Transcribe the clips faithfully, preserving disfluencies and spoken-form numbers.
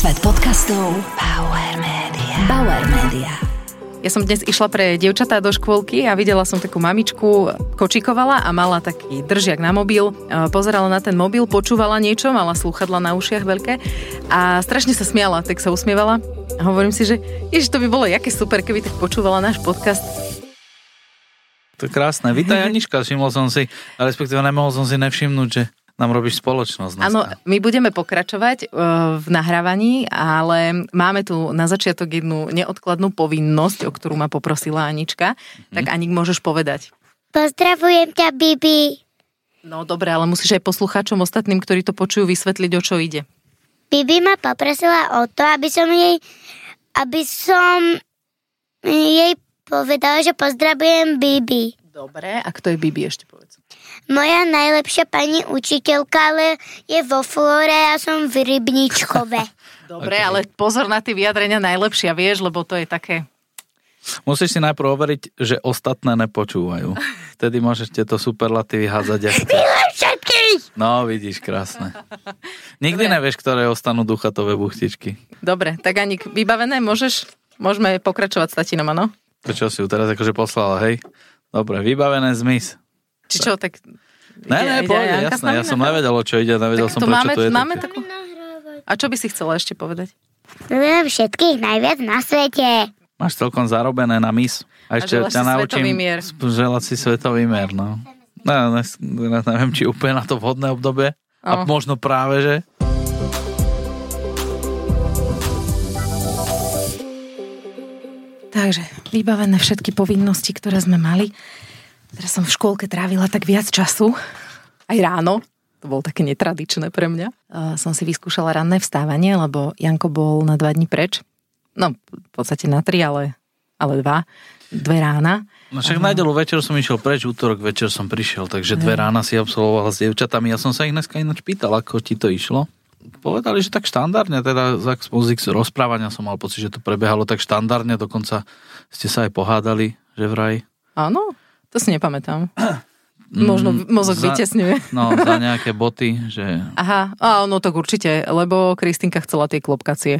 Svet podcastov Bauer Media. Bauer Media. Ja som dnes išla pre dievčatá do škôlky a videla som takú mamičku, kočíkovala a mala taký držiak na mobil. Pozerala na ten mobil, počúvala niečo, mala slúchadla na ušiach veľké a strašne sa smiala, tak sa usmievala. A hovorím si, že ježiš, to by bolo jaké super, keby tak počúvala náš podcast. To je krásne. Vítaj, Anička, všimol som si, respektíve nemohol som si nevšimnúť, že nám robíš spoločnosť. Áno, my budeme pokračovať uh, v nahrávaní, ale máme tu na začiatok jednu neodkladnú povinnosť, o ktorú ma poprosila Anička. Mm-hmm. Tak Anik, môžeš povedať. Pozdravujem ťa, Bibi. No dobre, ale musíš aj poslucháčom ostatným, ktorí to počujú, vysvetliť, o čo ide. Bibi ma poprosila o to, aby som jej aby som jej povedala, že pozdravujem Bibi. Dobre, a kto je Bibi, ešte povedz. Moja najlepšia pani učiteľka, ale je vo Flore a ja som v Rybničkove. Dobre, okay. Ale pozor na tie vyjadrenia najlepšia, vieš, lebo to je také... Musíš si najprv overiť, že ostatné nepočúvajú. Vtedy môžeš tieto superlatívy hádzať. Milujem všetkých! No, vidíš, krásne. Nikdy Dobre. Nevieš, ktoré ostanú duchatové buchtičky. Dobre, tak Anik, vybavené, môžeš? Môžeme pokračovať s tatinom, áno? Prečo si ju teraz akože poslala, hej? Dobre, vybavené zmys. Či čo, tak... Ne, ne, pôjde, jasné, ja som nevedel, o čo ide, nevedel som, prečo máme, tu je. Máme takú... A čo by si chcela ešte povedať? Milujem všetkých najviac na svete. Máš celkom zarobené na mis. A ešte a ťa naučím mier. želať si svetový mier, no. Ne, ne, ne, neviem, či úplne na to vhodné obdobie. Oh. A možno práve, že... Takže, vybavené všetky povinnosti, ktoré sme mali. Teraz som v škôlke trávila tak viac času. Aj ráno. To bolo také netradičné pre mňa. Uh, som si vyskúšala ranné vstávanie, lebo Janko bol na dva dni preč. No, v podstate na tri, ale, ale dva. Dve rána. No však uh, nedeľu večer som išiel preč, útorok večer som prišiel, takže dve rána si absolvovala s dievčatami. Ja som sa ich dneska ináč pýtal, ako ti to išlo. Povedali, že tak štandardne, teda z rozprávania som mal pocit, že to prebiehalo tak štandardne, dokonca ste sa aj pohádali, že vraj. Áno, to si nepamätám. Možno mozog za, vytesňuje. No, za nejaké boty, že... Aha, no tak určite, lebo Kristinka chcela tie klopkacie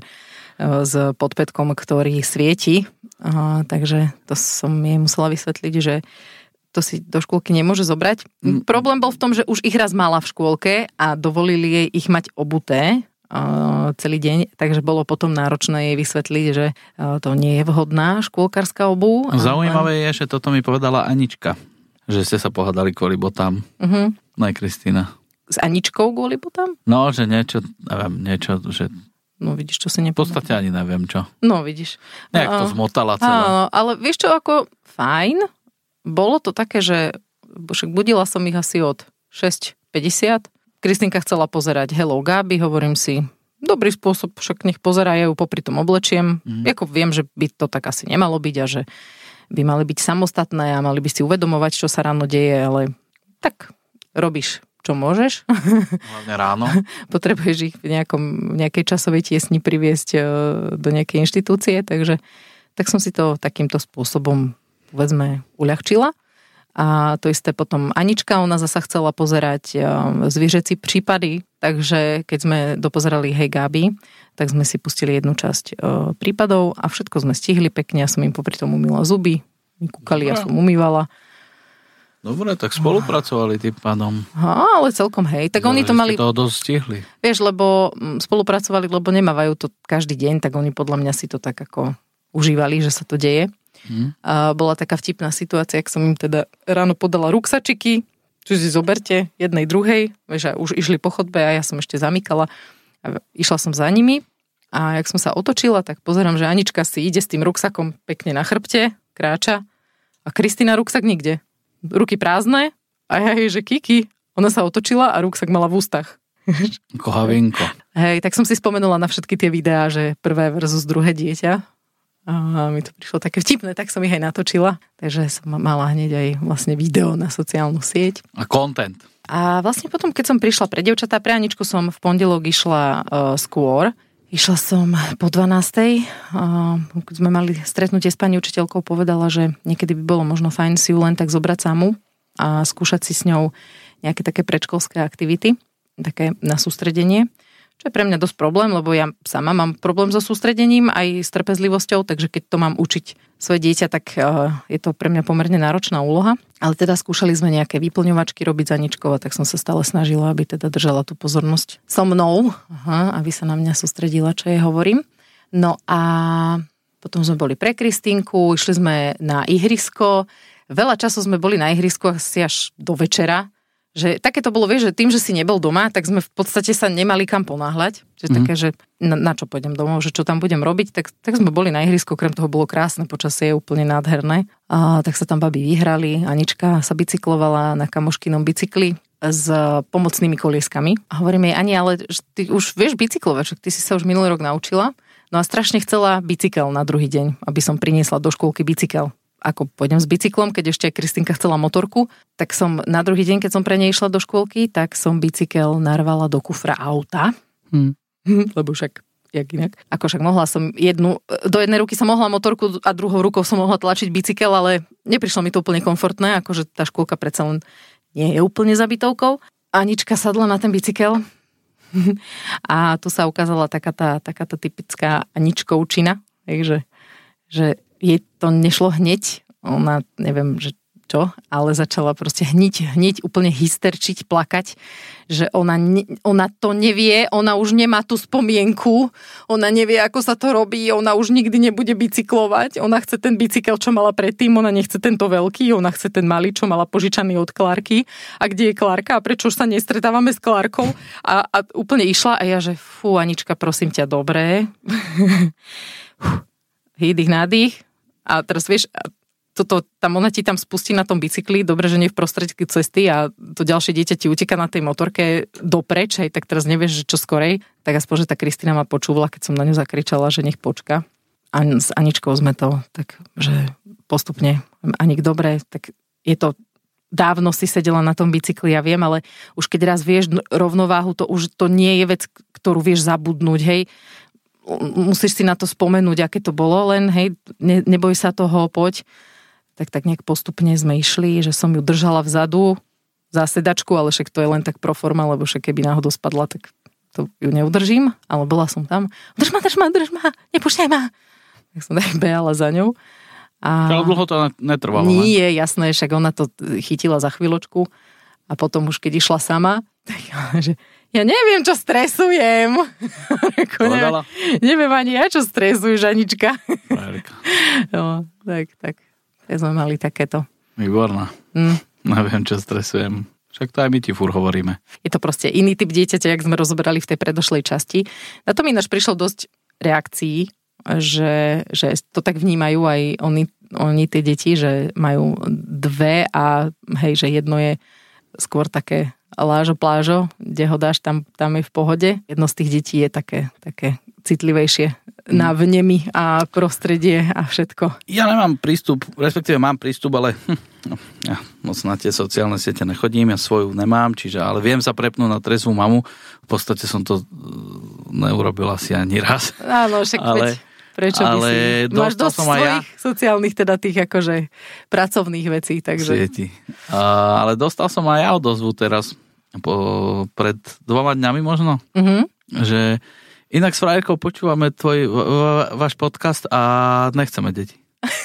s podpätkom, ktorý svieti, takže to som jej musela vysvetliť, že to si do škôlky nemôže zobrať. Mm. Problém bol v tom, že už ich raz mala v škôlke a dovolili jej ich mať obuté uh, celý deň, takže bolo potom náročné jej vysvetliť, že uh, to nie je vhodná škôlkarská obuv. Zaujímavé je, že toto mi povedala Anička, že ste sa pohádali kvôli botám. Uh-huh. No aj Kristína. S Aničkou kvôli botám? No, že niečo, neviem, niečo, že... No vidíš, čo si nepovedal. V podstate ani neviem, čo. No vidíš. Nejak to zmotala celé. Áno, ale vieš čo, ako fajn. Bolo to také, že však budila som ich asi od šesť päťdesiat. Kristinka chcela pozerať Hello Gabi, hovorím si, dobrý spôsob, však nech pozerajú, popri tom oblečiem. Mm. Jako viem, že by to tak asi nemalo byť a že by mali byť samostatné a mali by si uvedomovať, čo sa ráno deje, ale tak robíš, čo môžeš. Hlavne ráno. Potrebuješ ich v, nejakom, v nejakej časovej tiesni priviesť do nejakej inštitúcie, takže tak som si to takýmto spôsobom povedzme, uľahčila. A to isté potom Anička, ona zasa chcela pozerať zvieřeci prípady, takže keď sme dopozerali Hej Gabi, tak sme si pustili jednu časť prípadov a všetko sme stihli pekne, ja som im popri tom umýla zuby, my kúkali, ja som umývala. Dobre, tak spolupracovali tým pádom. Ha, ale celkom hej. Tak Dobre, oni to mali... to dosť stihli. Vieš, lebo spolupracovali, lebo nemávajú to každý deň, tak oni podľa mňa si to tak ako užívali, že sa to deje. Hmm. A bola taká vtipná situácia, ak som im teda ráno podala ruksačiky, čo si zoberte, jednej, druhej, vieš, a už išli po chodbe a ja som ešte zamykala a išla som za nimi a jak som sa otočila, tak pozerám, že Anička si ide s tým ruksakom pekne na chrbte, kráča a Kristína ruksak nikde. Ruky prázdne a ja jej, že Kiki, ona sa otočila a ruksak mala v ústach. Kohavinko. Hej, tak som si spomenula na všetky tie videá, že prvé versus druhé dieťa. A mi to prišlo také vtipné, tak som ich aj natočila. Takže som mala hneď aj vlastne video na sociálnu sieť. A content. A vlastne potom, keď som prišla pre dievčatá, pre Aničku som v pondelok išla uh, skôr. Išla som po dvanástej. Uh, keď sme mali stretnutie s pani učiteľkou, povedala, že niekedy by bolo možno fajn si ju len tak zobrať samu a skúšať si s ňou nejaké také predškolské aktivity, také na sústredenie. čo je pre mňa dosť problém, lebo ja sama mám problém so sústredením aj s trpezlivosťou, takže keď to mám učiť svoje dieťa, tak je to pre mňa pomerne náročná úloha. Ale teda skúšali sme nejaké vyplňovačky robiť za Aničkou, tak som sa stále snažila, aby teda držala tú pozornosť so mnou, aha, aby sa na mňa sústredila, čo jej hovorím. No a potom sme boli pre Kristínku, išli sme na ihrisko. Veľa času sme boli na ihrisku asi až do večera. Že také to bolo, vieš, že tým, že si nebol doma, tak sme v podstate sa nemali kam ponáhľať. Čiže mm. také, že na, na čo pôjdem domov, že čo tam budem robiť, tak, tak sme boli na ihrisku, okrem toho bolo krásne, počasie je úplne nádherné. A tak sa tam babi vyhrali, Anička sa bicyklovala na kamoškinom bicykli s pomocnými kolieskami. A hovorím jej, Ani, ale ty už vieš bicyklovať, ty si sa už minulý rok naučila. No a strašne chcela bicykel na druhý deň, aby som priniesla do škôlky bicykel. Ako pôjdem s bicyklom, keď ešte Kristínka chcela motorku, tak som na druhý deň, keď som pre nej išla do škôlky, tak som bicykel narvala do kufra auta. Hmm. Lebo však, jak inak. Ako však mohla som jednu, do jednej ruky som mohla motorku a druhou rukou som mohla tlačiť bicykel, ale neprišlo mi to úplne komfortné, akože tá škôlka predsa len nie je úplne za bytovkou. Anička sadla na ten bicykel a tu sa ukázala taká tá, taká tá typická Aničkovčina, takže že jej to nešlo hneď, ona neviem, že čo, ale začala proste hniť, hniť, úplne hysterčiť, plakať, že ona, ne, ona to nevie, ona už nemá tú spomienku, ona nevie, ako sa to robí, ona už nikdy nebude bicyklovať, ona chce ten bicykel, čo mala predtým, ona nechce tento veľký, ona chce ten malý, čo mala požičaný od Klárky. A kde je Klárka a prečo už sa nestretávame s Klárkou? A, a úplne išla a ja, že fú, Anička, prosím ťa, dobré. Hýdych, nádych. A teraz vieš, toto, tam ona ti tam spustí na tom bicykli, dobre, že nie v prostredku cesty a to ďalšie dieťa ti uteká na tej motorke dopreč, hej, tak teraz nevieš, že čo skorej. Tak aspoň, že tá Kristína ma počúvala, keď som na ňu zakričala, že nech počka. A s Aničkou sme to tak, že postupne, Anik, dobre, tak je to, dávno si sedela na tom bicykli, ja viem, ale už keď raz vieš rovnováhu, to už to nie je vec, ktorú vieš zabudnúť, hej. Musíš si na to spomenúť, aké to bolo, len hej, ne, neboj sa toho, poď. Tak tak nejak postupne sme išli, že som ju držala vzadu za sedačku, ale však to je len tak pro forma, lebo však keby náhodou spadla, tak to ju neudržím, ale bola som tam. Drž ma, drž ma, drž ma, nepúšťaj ma. Tak som tak behala za ňou. A ale dlho to netrvalo, ne? Nie, jasné, však ona to chytila za chvíľočku a potom už keď išla sama, tak že ja neviem, čo stresujem. neviem, neviem ani ja, čo stresuješ, Anička. No, tak, tak. Tak sme mali takéto. Výborná. Mm. Neviem, čo stresujem. Však to aj my ti furt hovoríme. Je to proste iný typ dieťaťa, jak sme rozoberali v tej predošlej časti. Na to mi ináč prišlo dosť reakcií, že, že to tak vnímajú aj oni, oni tie deti, že majú dve a hej, že jedno je skôr také lážo plážo, kde ho dáš, tam, tam je v pohode. Jedno z tých detí je také, také citlivejšie na vnemy a prostredie a všetko. Ja nemám prístup, respektíve mám prístup, ale hm, no, ja moc na tie sociálne siete nechodím, ja svoju nemám, čiže ale viem sa prepnúť na trezvú mamu. V podstate som to neurobil asi ani raz. Áno, však ale, veď, prečo by ale si? Máš dosť svojich ja, sociálnych, teda tých akože pracovných vecí, takže... Sieti. A, ale dostal som aj ja odozvu teraz, po, pred dvoma dňami možno, mm-hmm. že inak s frajerkou počúvame tvoj, váš podcast a nechceme deti.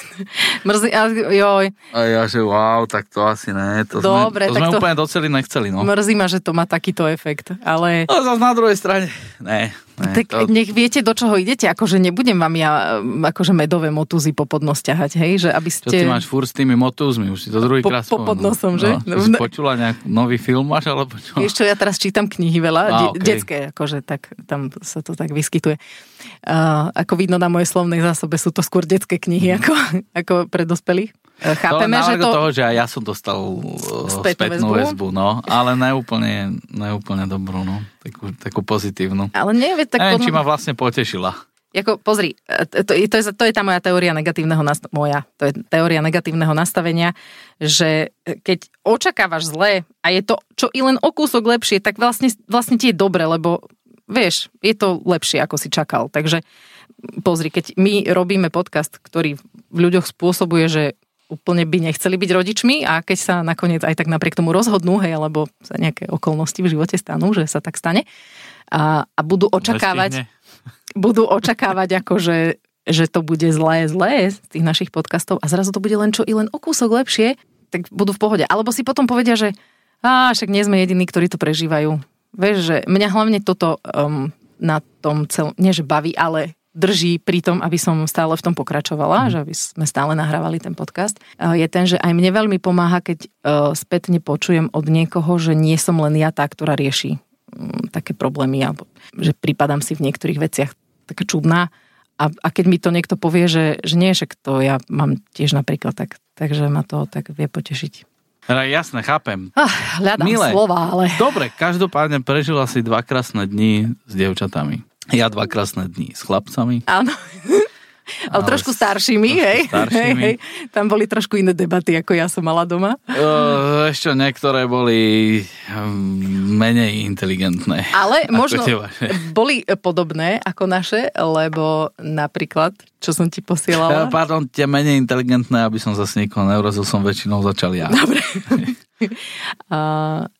Mrzí, joj. A ja, že wow, tak to asi ne. To Dobre, sme, to tak sme to úplne doceli nechceli, no. Mrzí ma, že to má takýto efekt, ale... No zase na druhej strane, ne. ne tak to... nech viete, do čoho idete, akože nebudem vám ja akože medové motúzy po podnos ťahať, hej, že aby ste... Čo ty máš furt s tými motúzmi, už si to druhý krát po, po podnosom, že? No, si počula nejak nový film máš, alebo čo? Vieš čo, ja teraz čítam knihy veľa, ah, de- okay. detské, akože tak, tam sa to tak vyskytuje. Uh, ako vidno na mojej slovnej zásobe, sú to skôr detské knihy, mm. ako, ako pre dospelých. Chápeme, to že to... toho, že aj ja som dostal spätnú, spätnú väzbu, väzbu no, ale neúplne, neúplne dobrú, no, takú, takú pozitívnu. Ale neviem, tak Neviem, podľa... či ma vlastne potešila. Jako, pozri, to, to, je, to je tá moja teória negatívneho nastavenia, moja, to je teória negatívneho nastavenia, že keď očakávaš zlé a je to čo i len o kúsok lepšie, tak vlastne, vlastne ti je dobre, lebo vieš, je to lepšie, ako si čakal. Takže pozri, keď my robíme podcast, ktorý v ľuďoch spôsobuje, že úplne by nechceli byť rodičmi a keď sa nakoniec aj tak napriek tomu rozhodnú, hej, alebo sa nejaké okolnosti v živote stanú, že sa tak stane a, a budú očakávať budú očakávať ako, že, že to bude zlé, zlé z tých našich podcastov a zrazu to bude len čo i len o kúsok lepšie, tak budú v pohode. Alebo si potom povedia, že á, však nie sme jediní, ktorí to prežívajú. Vieš, že mňa hlavne toto um, na tom celom, nie že baví, ale drží pri tom, aby som stále v tom pokračovala, mm. že aby sme stále nahrávali ten podcast, je ten, že aj mne veľmi pomáha, keď uh, spätne počujem od niekoho, že nie som len ja tá, ktorá rieši um, také problémy, alebo že pripadám si v niektorých veciach taká čudná. A, a keď mi to niekto povie, že, že nie, však to ja mám tiež napríklad tak, takže ma to tak vie potešiť. Jasné, chápem. Ah, hľadám Milé, slova, ale... Dobre, každopádne prežila si dva krásne dni s dievčatami. Ja dva krásne dni s chlapcami. Áno. Ale, ale trošku staršími, trošku hej. Staršími. Hej, hej. Tam boli trošku iné debaty, ako ja som mala doma. Uh, ešte niektoré boli um, menej inteligentné. Ale možno boli podobné ako naše, lebo napríklad, čo som ti posielala... Uh, pardon, tie menej inteligentné, aby som zase nikoho neurazil, som väčšinou začal ja. Dobre. uh,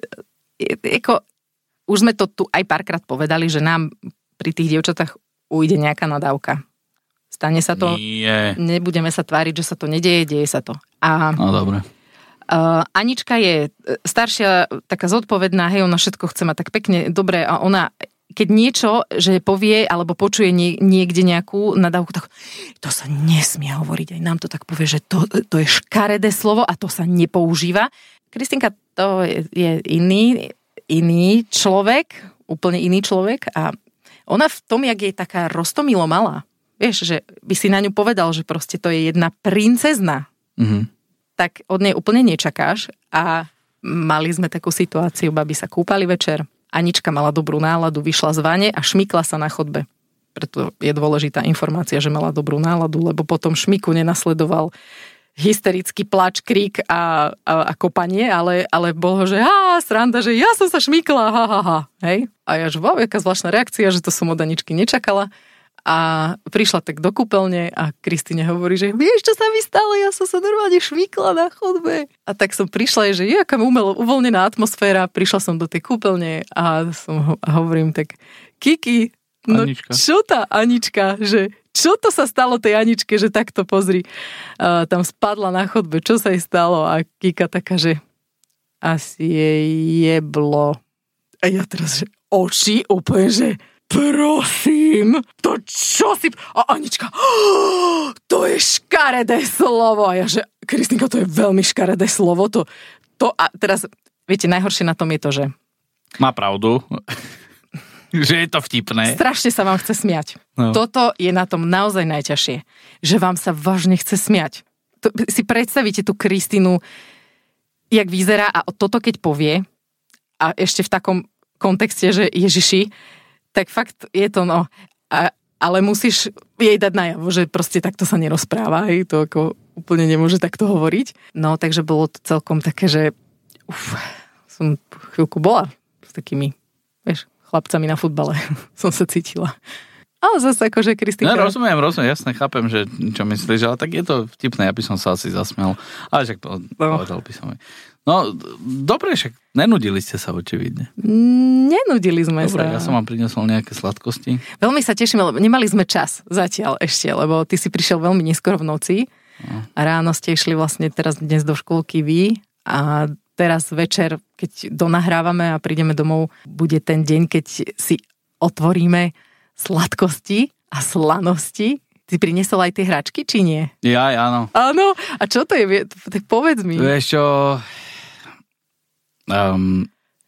ako, už sme to tu aj párkrát povedali, že nám pri tých dievčatách ujde nejaká nadávka. Stane sa to, Nie. nebudeme sa tváriť, že sa to nedieje, deje sa to. A, no dobre. Uh, Anička je staršia, taká zodpovedná, hej, ona všetko chce mať tak pekne, dobre, a ona, keď niečo, že povie, alebo počuje nie, niekde nejakú nadávku, tak to sa nesmie hovoriť, aj nám to tak povie, že to, to je škaredé slovo a to sa nepoužíva. Kristinka to je, je iný, iný človek, úplne iný človek a ona v tom, jak je taká roztomilo malá, vieš, že by si na ňu povedal, že proste to je jedna princezna. Mm-hmm. Tak od nej úplne nečakáš a mali sme takú situáciu, babi sa kúpali večer, Anička mala dobrú náladu, vyšla z vane a šmykla sa na chodbe. Preto je dôležitá informácia, že mala dobrú náladu, lebo potom šmiku nenasledoval hysterický plač, krík a, a, a kopanie, ale, ale bolo, že á, sranda, že ja som sa šmykla, ha, ha, ha. Hej? A ja, že wow, jaká zvláštna reakcia, že to som od Aničky nečakala. A prišla tak do kúpeľne a Kristine hovorí, že vieš, čo sa mi stalo? Ja som sa normálne šmykla na chodbe. A tak som prišla, že je aká umelo uvoľnená atmosféra. Prišla som do tej kúpeľne a som a hovorím tak, Kiki, no Anička. Čo tá Anička, že čo to sa stalo tej Aničke, že takto pozri. A tam spadla na chodbe, čo sa jej stalo? A Kika taká, že asi jej jeblo. A ja teraz, že oči úplne, že prosím, to čo si... A Anička, oh, to je škaredé slovo. A ja, že Kristinka, to je veľmi škaredé slovo. To, to a teraz, viete, najhoršie na tom je to, že... Má pravdu. Že je to vtipné. Strašne sa vám chce smiať. No. Toto je na tom naozaj najťažšie. Že vám sa vážne chce smiať. To, si predstavíte tú Kristínu, jak vyzerá a toto keď povie a ešte v takom kontexte, že Ježiši, tak fakt je to no. A, ale musíš jej dať najavo, že proste takto sa nerozpráva. Hej, to ako úplne nemôže takto hovoriť. No, takže bolo to celkom také, že uf, som chvíľku bola s takými, vieš, chlapcami na futbale. Som sa cítila. Ale zase akože Kristinka... No, rozumiem, rozumiem, jasne, chápem, že čo myslíš, ale tak je to vtipné, ja by som sa asi zasmial. Ale však povedal by som. No, dobre, však nenudili ste sa očividne. Nenudili sme dobre, sa. Dobre, ja som vám prinesol nejaké sladkosti. Veľmi sa teším, lebo nemali sme čas zatiaľ ešte, lebo ty si prišiel veľmi neskoro v noci no. A ráno ste išli vlastne teraz dnes do škôlky vy a teraz večer, keď donahrávame a prídeme domov, bude ten deň, keď si otvoríme sladkosti a slanosti. Ty priniesol aj tie hračky, či nie? Ja, áno. Áno? A čo to je? Tak povedz mi. Vieš čo... Um,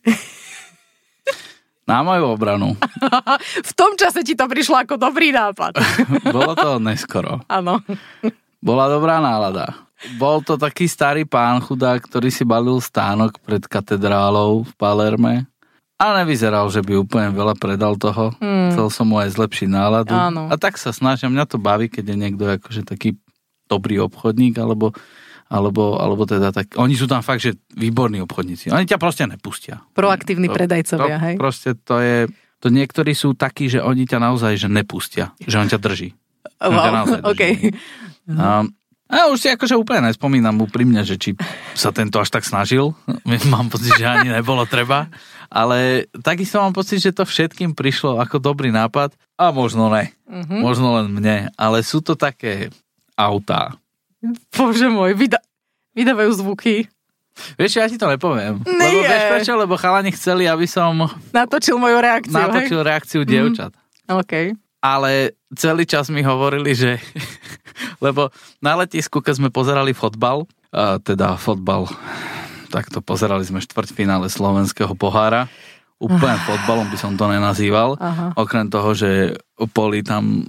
na moju obranu. V tom čase ti to prišlo ako dobrý nápad. Bolo to neskoro. Áno. Bola dobrá nálada. Bol to taký starý pán chudák, ktorý si balil stánok pred katedrálou v Palerme. A nevyzeral, že by úplne veľa predal toho. Hmm. Chcel som mu aj zlepšiť náladu. Áno. A tak sa snažím, mňa to baví, keď je niekto akože taký dobrý obchodník, alebo, alebo, alebo teda tak... Oni sú tam fakt, že výborní obchodníci. Oni ťa proste nepustia. Proaktívni to, predajcovia, to, hej? Proste to je... To niektorí sú takí, že oni ťa naozaj že nepustia. Že on ťa drží. Wow, on ťa naozaj drží. Okay. A, A už si akože úplne nespomínam úprimne, že či sa tento až tak snažil. Mám pocit, že ani nebolo treba. Ale takisto mám pocit, že to všetkým prišlo ako dobrý nápad. A možno ne. Mm-hmm. Možno len mne. Ale sú to také autá. Bože môj, vyda- vydávajú zvuky. Vieš, ja ti to nepoviem. Nie. Lebo vieš prečo? Lebo chalani chceli, aby som natočil moju reakciu. Natočil hej? reakciu dievčat. Mm. OK. Ale celý čas mi hovorili, že... Lebo na letisku, keď sme pozerali fotbal, a teda fotbal, takto pozerali sme štvrťfinále slovenského pohára. Úplne fotbalom by som to nenazýval. Aha. Okrem toho, že Poli tam...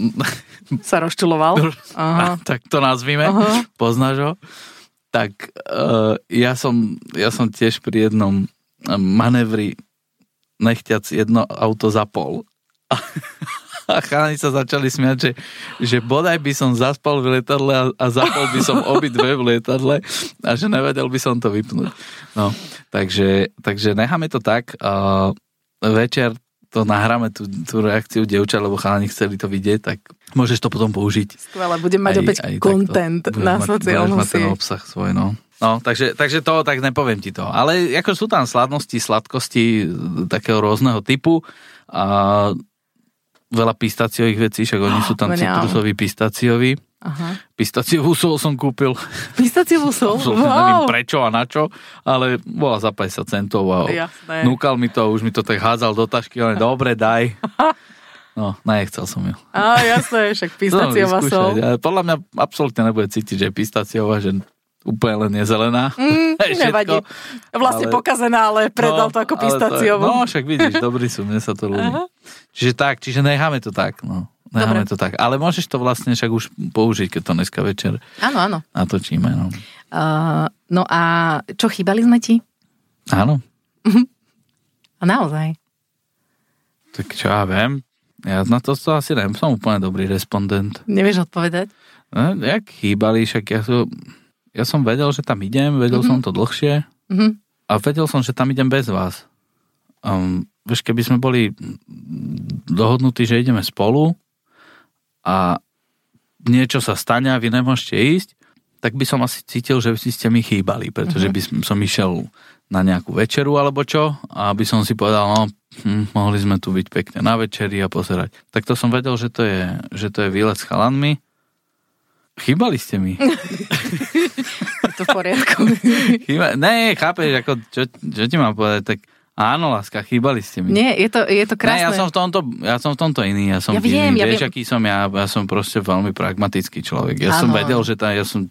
sa rozčuloval. Aha. Tak to nazvime. Aha. Poznáš ho? Tak uh, ja, som, ja som tiež pri jednom manévri nechťac jedno auto zapol. A, a chalani sa začali smiať, že, že bodaj by som zaspal v lietadle a, a zapol by som obidve v lietadle a že nevedel by som to vypnúť. No, takže, takže necháme to tak. Uh, večer to nahráme tú, tú reakciu dievča, lebo chalani chceli to vidieť, tak môžeš to potom použiť. Skvelé, budem mať aj, opäť aj content na sociálnom sieť. Budeš mať ten obsah svoj, no. No, takže, takže to, tak nepoviem ti to. Ale ako sú tam sladnosti, sladkosti takého rôzneho typu a veľa pistáciových vecí, však oni sú tam oh, citrusoví, pistácioví. Aha. Pistáciovú sol som kúpil. Pistáciovú sol? Wow. Neviem prečo a na čo, ale bola za päťdesiat centov a jasné. Núkal mi to a už mi to tak hádzal do tašky, ale dobre, daj. No, nechcel som ju. Á, jasné, však pistáciová no, sol. Podľa mňa absolútne nebude cítiť, že je pistáciová, že úplne len je zelená. Mm, nevadí. Vlastne ale... pokazená, ale predal no, to ako pistáciovú. No, však vidíš, dobrý sú, mne sa to ľúbi. Aha. Čiže tak, čiže necháme to tak, no. Necháme to tak. Ale môžeš to vlastne však už použiť, keď to dneska večer áno, áno. natočíme. No. Uh, no a čo, chýbali sme ti? Áno. A naozaj? Tak čo ja viem. Ja na to, to asi neviem, som úplne dobrý respondent. Nevieš odpovedať? No, jak chýbali, však ja som, ja som vedel, že tam idem, vedel mm-hmm. som to dlhšie mm-hmm. a vedel som, že tam idem bez vás. Um, vieš, keby sme boli dohodnutí, že ideme spolu a niečo sa stane a vy nemôžete ísť, tak by som asi cítil, že by ste mi chýbali, pretože by som išiel na nejakú večeru alebo čo a by som si povedal, no, hm, mohli sme tu byť pekne na večeri a pozerať. Tak to som vedel, že to je, že to je výlet s chalanmi. Chýbali ste mi. Je to v poriadku. Chýba... Ne, chápeš, ako, čo, čo ti mám povedať, tak áno, láska, chýbali ste mi. Nie, je to, je to krásne. Ne, ja som v tomto, ja som v tomto iný. Ja som ja viem, iný. Ja Vieš, viem. aký som ja? Ja som proste veľmi pragmatický človek. Ja áno. som vedel, že tá, ja som...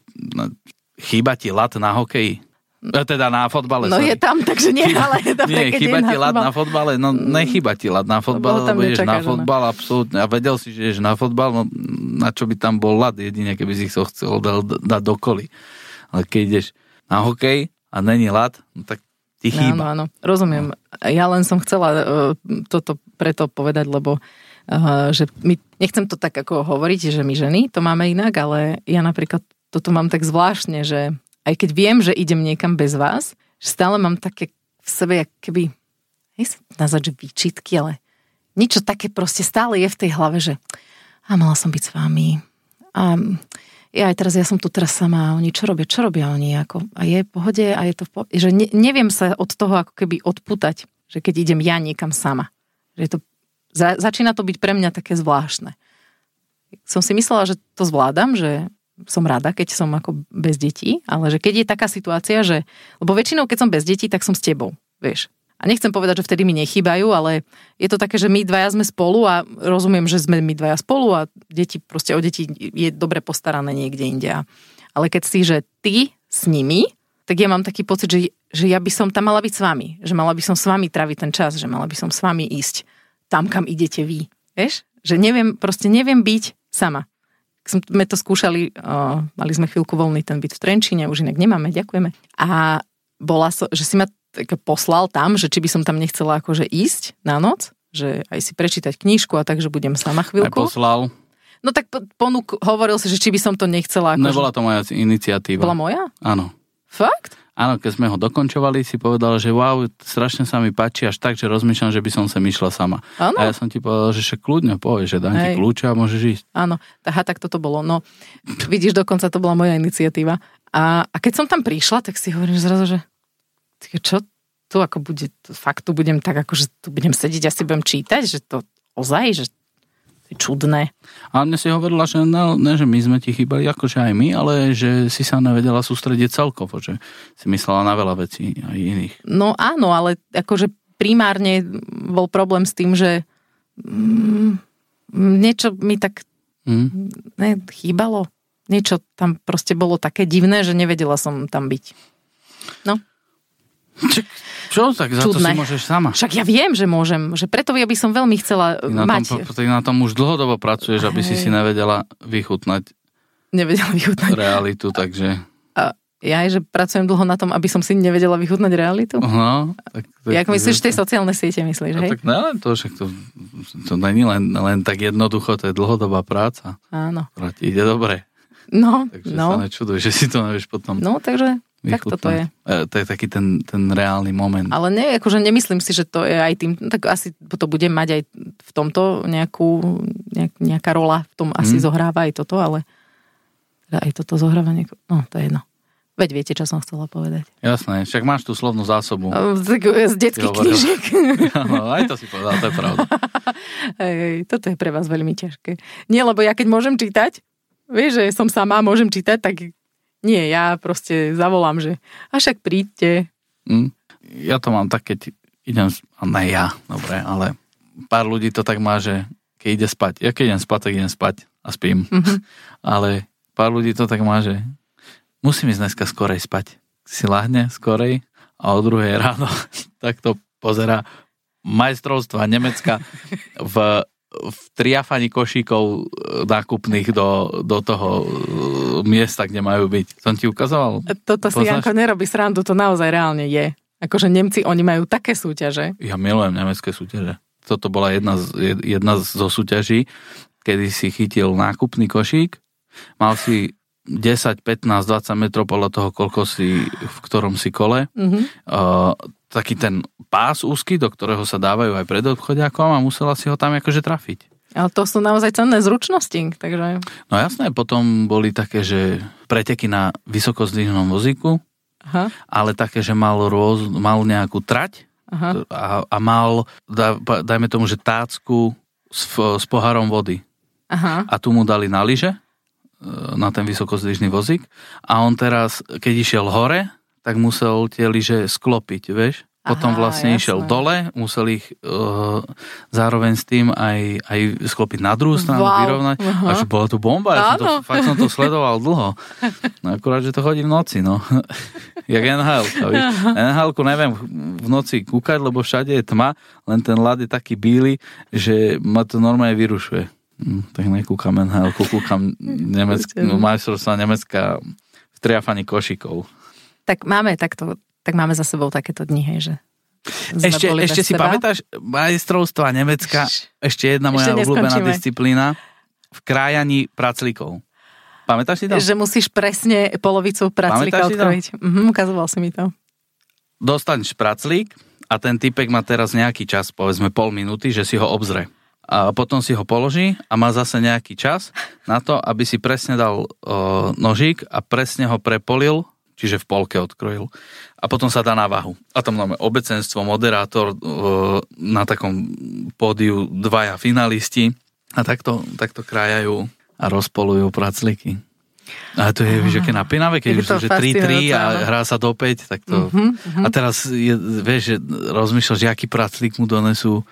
Chýba ti lat na hokeji? Teda na fotbale. No sorry. Je tam, takže nie, ale... Je tam nie, chýba ti lat na fotbale? No nechýba ti lat na fotbale, lebo ideš na fotbal, absolútne. A vedel si, že ideš na fotbal, no na čo by tam bol lat, jedine, keby si ho chcel dať do koly. Ale keď ideš na hokej a není lat, no tak ti chýba. Áno, áno, rozumiem. Ja len som chcela uh, toto preto povedať, lebo uh, že my, nechcem to tak ako hovoriť, že my ženy to máme inak, ale ja napríklad toto mám tak zvláštne, že aj keď viem, že idem niekam bez vás, že stále mám také v sebe, jak keby, nech sa nazvať, že výčitky, ale niečo také proste stále je v tej hlave, že a mala som byť s vami a ja aj teraz, ja som tu teraz sama a oni čo robia, čo robia oni, ako, a je v pohode a je to v pohode, že ne, neviem sa od toho ako keby odputať, že keď idem ja niekam sama. Že je to, za, začína to byť pre mňa také zvláštne. Som si myslela, že to zvládam, že som rada, keď som ako bez detí, ale že keď je taká situácia, že, lebo väčšinou, keď som bez detí, tak som s tebou, vieš. A nechcem povedať, že vtedy mi nechýbajú, ale je to také, že my dvaja sme spolu a rozumiem, že sme my dvaja spolu a deti, proste o deti je dobre postarané niekde inde. Ale keď si, že ty s nimi, tak ja mám taký pocit, že, že ja by som tam mala byť s vami, že mala by som s vami traviť ten čas, že mala by som s vami ísť tam, kam idete vy. Vieš? Že neviem, proste neviem byť sama. Sme to skúšali, uh, mali sme chvíľku voľný ten byt v Trenčíne, už inak nemáme, ďakujeme. A bola so, že si ma tak poslal tam, že či by som tam nechcela akože ísť na noc, že aj si prečítať knižku a tak, že budem sama chvíľku. Neposlal. No tak ponúk, hovoril si, že či by som to nechcela. Akože... Nebola to moja iniciatíva. Bola moja? Áno. Fakt? Áno, keď sme ho dokončovali, si povedala, že wow, strašne sa mi páči až tak, že rozmýšľam, že by som sem išla sama. Áno. A ja som ti povedala, že však kľudne povieš, že dám ti kľúče a môžeš ísť. Áno, aha, tak toto bolo. No, vidíš, dokonca to bola moja iniciatíva. A, a keď som tam prišla, tak si hovorím zrazu, že čo tu ako bude, fakt tu budem tak, ako že tu budem sedieť a si budem čítať, že to ozaj, že čudné. A mne si hovorila, že ne, ne, že my sme ti chýbali, akože aj my, ale že si sa nevedela sústrediť celkovo, že si myslela na veľa vecí aj iných. No áno, ale akože primárne bol problém s tým, že mm, niečo mi tak mm. ne, chýbalo. Niečo tam proste bolo také divné, že nevedela som tam byť. No. Čo, čo tak za Čudné. To si môžeš sama? Však ja viem, že môžem, že preto ja by som veľmi chcela ty na mať. Tom, ty na tom už dlhodobo pracuješ, aby si si nevedela vychutnať nevedela vychutnať realitu, takže... A ja aj, že pracujem dlho na tom, aby som si nevedela vychutnať realitu? No. Tak, tak, Jak myslíš, tej sociálne siete myslíš, hej? No, tak ne, to, však to, to není len, len tak jednoducho, to je dlhodobá práca. Áno. Ktorá ti ide dobre. No, takže no. sa nečuduj, že si to nevieš potom... No, takže... Tak toto je. E, to je taký ten, ten reálny moment. Ale ne, akože nemyslím si, že to je aj tým, tak asi to budem mať aj v tomto nejakú, nejak, nejaká rola v tom asi mm. zohráva aj toto, ale aj toto zohráva nejako, no to je jedno. Veď viete, čo som chcela povedať. Jasné, však máš tú slovnú zásobu. Z detských knížiek. No, aj to si povedal, to je pravda. Ej, toto je pre vás veľmi ťažké. Nie, lebo ja keď môžem čítať, vieš, že som sama, môžem čítať, tak nie, ja proste zavolám, že a však príďte. Mm. Ja to mám tak, keď idem, a ne ja, dobre, ale pár ľudí to tak má, že keď ide spať, ja keď idem spať, tak idem spať a spím. Mm-hmm. Ale pár ľudí to tak má, že musím ísť dneska skorej spať. Si lahne skorej a o druhej ráno tak to pozerá majstrovstva Nemecka v v triafaní košíkov nákupných do, do toho miesta, kde majú byť. Som ti ukazoval? Toto si Janko nerobí srandu, to naozaj reálne je. Akože Nemci, oni majú také súťaže. Ja milujem nemecké súťaže. Toto bola jedna, z, jedna zo súťaží, kedy si chytil nákupný košík, mal si desať, pätnásť, dvadsať metrov podľa toho, koľko si, v ktorom si kole. Mm-hmm. Uh, taký ten pás úzky, do ktorého sa dávajú aj pred obchodiakom a musela si ho tam akože trafiť. Ale to sú naozaj cenné zručnosti, takže... No jasné, potom boli také, že preteky na vysokozdvižnom vozíku, aha. Ale také, že mal, rôz, mal nejakú trať a, a mal, daj, dajme tomu, že tácku s, s pohárom vody. Aha. A tu mu dali na lyže, na ten vysokozdvižný vozík a on teraz, keď išiel hore, tak musel tie lyže sklopiť, vieš? Potom aha, vlastne jasné. Išiel dole, musel ich uh, zároveň s tým aj, aj sklopiť na druhú stranu, wow. Vyrovnať. Uh-huh. Až bola tu bomba, ja som to, fakt som to sledoval dlho. No akurát, že to chodí v noci, no. Jak en há el, víš? en há elku neviem v noci kúkať, lebo všade je tma, len ten ľad je taký bíly, že ma to normálne vyrušuje. Hm, tak nekúkam en há elku, kúkam Nemeck, majstrovstvá Nemecka v triafaní košíkov. Tak máme takto, tak máme za sebou takéto dni, hej, že ešte, ešte si seba. Pamätáš majstrovstvá Nemecka, ešte jedna moja ešte obľúbená disciplína v krájaní praclíkov. Pamätáš si to? Že musíš presne polovicu praclíka odkrojiť. Mhm, ukazoval si mi to. Dostaneš praclík a ten typek má teraz nejaký čas, povedzme pol minúty, že si ho obzre. A potom si ho položí a má zase nejaký čas na to, aby si presne dal o, nožík a presne ho prepolil, čiže v polke odkrojil. A potom sa dá na váhu. A tam máme obecenstvo, moderátor, na takom pódiu dvaja finalisti a takto, takto krájajú a rozpolujú praclíky. A to je, víš, aké napínavé, keď je už to, že tri tri a hrá sa do päť, tak to... Uh-huh, uh-huh. A teraz, je, vieš, že rozmýšľaš, že aký praclík mu donesú...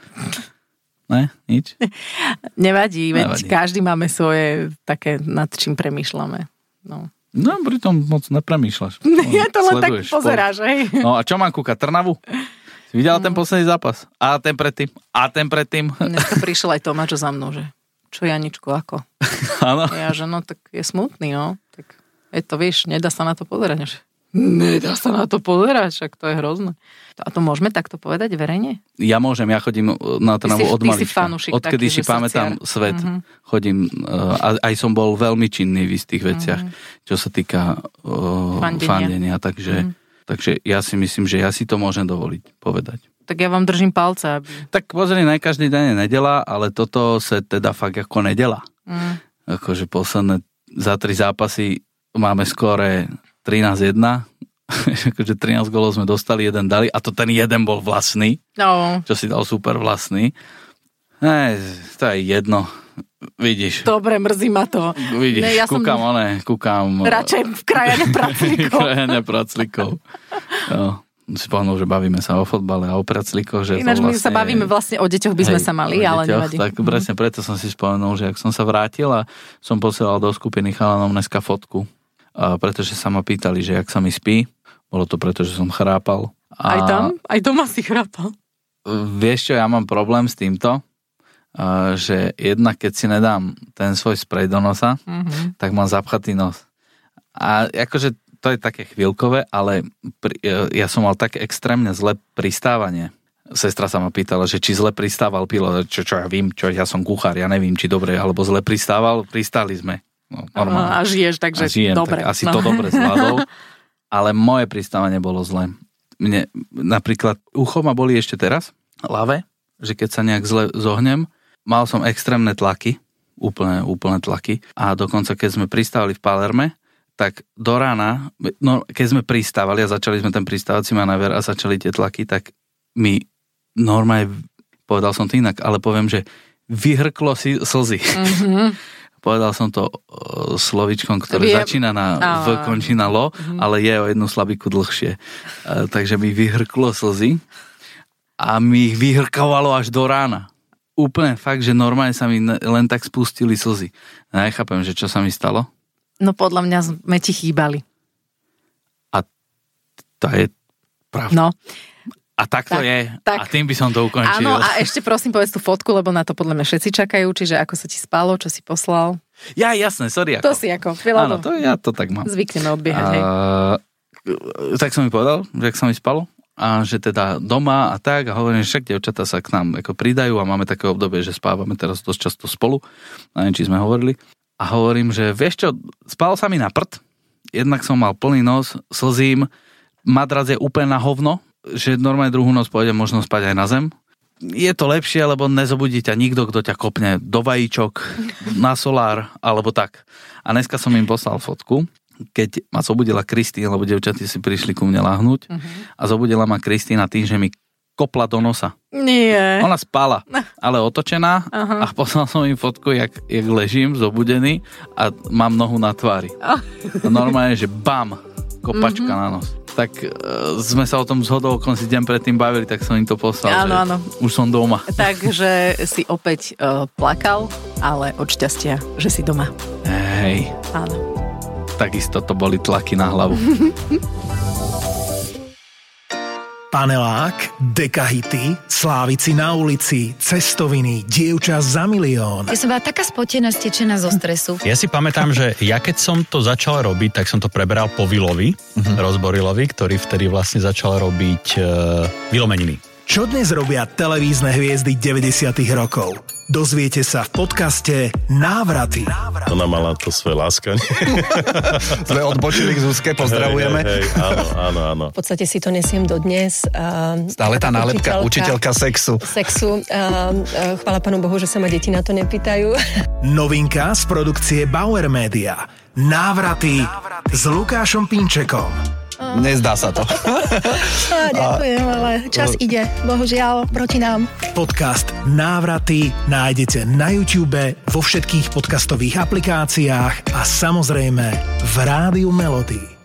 Ne? Nič? Nevadí, veď každý máme svoje také, nad čím premýšľame. No. No, pritom moc nepremýšľaš. Ja to len tak pozeráš, hej. No a čo mám kúkať? Trnavu? Si videla no. ten posledný zápas? A ten predtým? A ten predtým? Dneska prišiel aj Tomáčo za mnou, že čo Janičko, ako? Áno. Ja, že no, tak je smutný, no. Tak je to, vieš, nedá sa na to pozerať. Že... Nedá sa na to pozerať, však to je hrozné. A to môžeme takto povedať verejne? Ja môžem, ja chodím na Trnavu od malička. Odkedy si pamätám svet, uh-huh. chodím, uh, aj som bol veľmi činný v istých veciach, uh-huh. čo sa týka uh, fandenia. fandenia, takže, uh-huh. takže ja si myslím, že ja si to môžem dovoliť povedať. Tak ja vám držím palce. Aby... Tak pozri, na každý deň je nedela, ale toto sa teda fakt ako nedela. Uh-huh. Akože posledné za tri zápasy máme skóre trinásť jedna, akože trinásť golov sme dostali, jeden dali a to ten jeden bol vlastný, no. čo si dal super vlastný. Ne, to je jedno, vidíš. Dobre, mrzí ma to. Vidíš, ne, ja kúkam, som... one, kúkam... Radšej v krajane praclíkov. krajane praclíkov. No, si povedal, že bavíme sa o fotbale a o praclíkoch, že ináč to vlastne... my sa bavíme vlastne o deťoch, by sme hej, sa mali, ale deťoch, nevadí. Tak mm. presne preto som si spomenul, že ak som sa vrátil a som posielal do skupiny chalanom dneska fotku, a pretože sa ma pýtali, že jak sa mi spí. Bolo to preto, že som chrápal. A aj tam? Aj doma si chrápal? Vieš čo, ja mám problém s týmto, že jednak keď si nedám ten svoj sprej do nosa, mm-hmm. tak mám zapchatý nos. A akože to je také chvíľkové, ale pri, ja som mal tak extrémne zlé pristávanie. Sestra sa ma pýtala, že či zle pristával pilot, čo, čo ja vím, čo ja som kuchár, ja nevím, či dobre alebo zle pristával, pristáli sme. No, normálne. A žiješ, takže a žijem, dobre. Tak asi no. to dobre zvládol, ale moje pristávanie bolo zlé. Mne napríklad ucho ma boli ešte teraz, ľavé, že keď sa nejak zle zohnem, mal som extrémne tlaky, úplne, úplne tlaky a dokonca keď sme pristávali v Palerme, tak do rána, no, keď sme pristávali a začali sme ten pristávací manéver a začali tie tlaky, tak mi normálne, povedal som to inak, ale poviem, že vyhrklo si slzy. Mm-hmm. Povedal som to uh, slovičkom, ktoré Viem. začína na v, končí na lo, mm-hmm. ale je o jednu slabiku dlhšie. Uh, takže mi vyhrklo slzy a mi ich vyhrkovalo až do rána. Úplne fakt, že normálne sa mi len tak spustili slzy. Ja nechápem, že čo sa mi stalo. No podľa mňa sme ti chýbali. A to je pravda. No. A tak to tak, je. Tak. A tým by som to ukončil. Áno, a ešte prosím povedz tú fotku, lebo na to podľa mňa všetci čakajú, čiže ako sa ti spalo, čo si poslal. Ja, jasné, sorry. Ako. To si ako. Áno, to ja to tak mám. Zvykneme odbiehať, hej. Uh, tak som mi povedal, že ak sa mi spalo a že teda doma a tak a hovorím, že však dievčatá sa k nám ako pridajú a máme také obdobie, že spávame teraz dosť často spolu. Neviem, či sme hovorili. A hovorím, že vieš čo, spalo sa mi na prd, jednak som mal plný nos, slzím, madrac je úplne na hovno, že normálne druhú noc pôjde možno spať aj na zem. Je to lepšie, lebo nezobudí ťa nikto, kto ťa kopne do vajíčok, na solár, alebo tak. A dneska som im poslal fotku, keď ma zobudila Kristína, lebo devčaty si prišli ku mne láhnuť uh-huh. a zobudila ma Kristína tým, že mi kopla do nosa. Nie. Ona spala, ale otočená uh-huh. a poslal som im fotku, jak, jak ležím zobudený a mám nohu na tvári. Uh. A normálne, že bam, kopačka uh-huh. na nos. Tak uh, sme sa o tom zhodou okolností deň predtým bavili, tak som im to poslal, áno, že áno. už som doma. Takže si opäť uh, plakal, ale od šťastia, že si doma. Hej. Áno. Takisto to boli tlaky na hlavu. Panelák, dekahity, slávici na ulici, cestoviny, dievča za milión. Ja som bola taká spotená, stečená zo stresu. Ja si pamätám, že ja keď som to začal robiť, tak som to preberal po Vilovi, uh-huh. Rozborilovi, ktorý vtedy vlastne začal robiť uh, Vilomeniny. Čo dnes robia televízne hviezdy deväťdesiatych rokov? Dozviete sa v podcaste Návraty. Ona mala to svoje láskanie. Sme odbočili k Zuzke, pozdravujeme. Hej, hej, áno, áno, áno. V podstate si to nesiem dodnes. Uh, Stále tá nálepka, učiteľka, učiteľka sexu. Sexu. Uh, uh, chvála Pánu Bohu, že sa ma deti na to nepýtajú. Novinka z produkcie Bauer Media. Návraty, Návraty s Lukášom Pinčekom. Nezdá sa to. Á, ďakujem, ale čas ide. Bohužiaľ, proti nám. Podcast Návraty nájdete na YouTube, vo všetkých podcastových aplikáciách a samozrejme v Rádiu Melody.